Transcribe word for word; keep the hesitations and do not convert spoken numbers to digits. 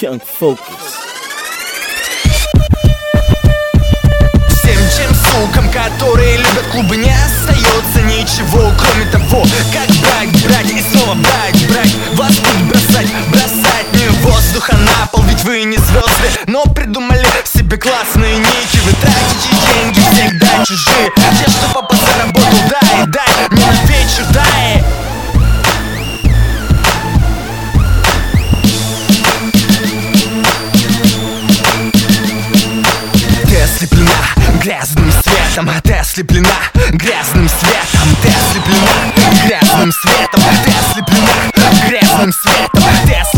Young Focus. Всем тем сукам, которые любят клубы, не остается ничего, кроме того, как брать, брать и снова брать, брать. Вас будут бросать, бросать не воздуха на пол, ведь вы не звезды, но придумали себе классные ники. Вы тратите деньги всегда чужие, те, что папа заработал, дай, дай, мне на вечер дай. Ты ослеплена грязным светом, ты ослеплена грязным светом, ты ослеплена грязным светом, ты ослеплена грязным светом, ты ослеплена